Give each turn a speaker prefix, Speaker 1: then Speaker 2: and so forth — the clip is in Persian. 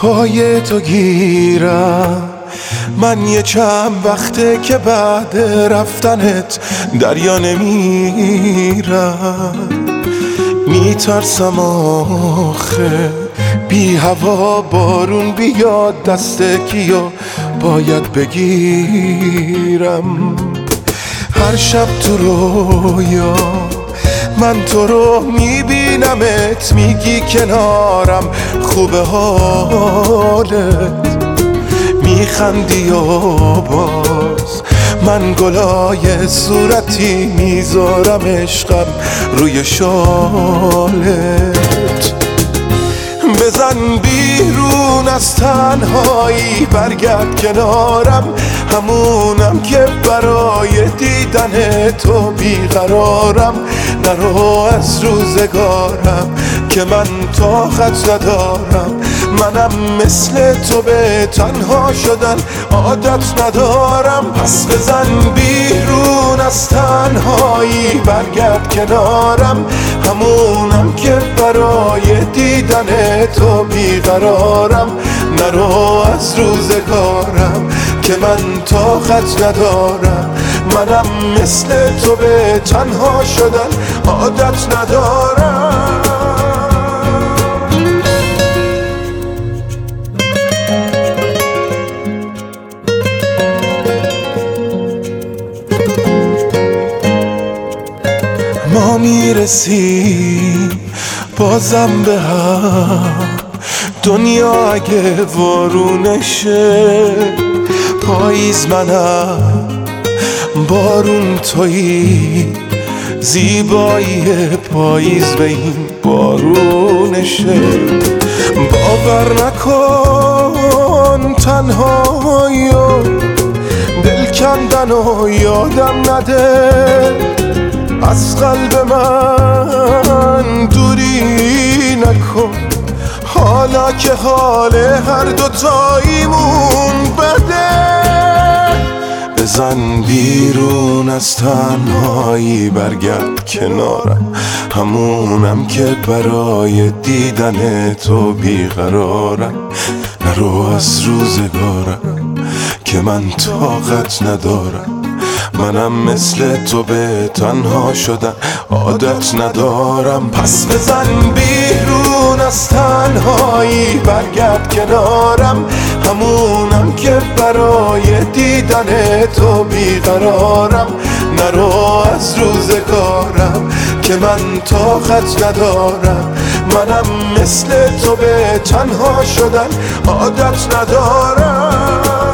Speaker 1: پای تو گیرم. من یه چند وقته که بعد رفتنت دریا نمیرم. میترسم آخه بی هوا بارون بیاد، دست کیو باید بگیرم. هر شب تو رویا من تو رو میبینمت، میگی کنارم خوبه حالت، میخندی و باز من گلای صورتی میذارم عشقم روی شالت. بزن بیرون از تنهایی، برگرد کنارم، همونم که برای دیدن تو بیقرارم. نرو از روزگارم که من طاقت ندارم، منم مثل تو به تنها شدن عادت ندارم. پس بزن بیرون از تنهایی، برگرد کنارم، همونم که برای دیدن تو بیقرارم. نرو از روزگارم که من طاقت ندارم، منم مثل تو به تنها شدن عادت ندارم. ما میرسیم بازم به هم، دنیا اگه وارونشه، پاییز منم بارون تویی، زیبایی پاییز به این بارونشه. باور نکن تنهایی و دل کندن و یادم نده، از قلب من دوری نکن، حالا که حال هر دوتاییمون بده. بزن بیرون از تنهایی، برگرد کنارم، همونم که برای دیدن تو بیقرارم. نرو از روزگارم که من طاقت ندارم، منم مثل تو به تنها شدن عادت ندارم. پس بزن بیرون از تنهایی، برگرد کنارم، همونم که برای دیدن تو بیقرارم. نرو از روزگارم که من طاقت ندارم، منم مثل تو به تنها شدن عادت ندارم.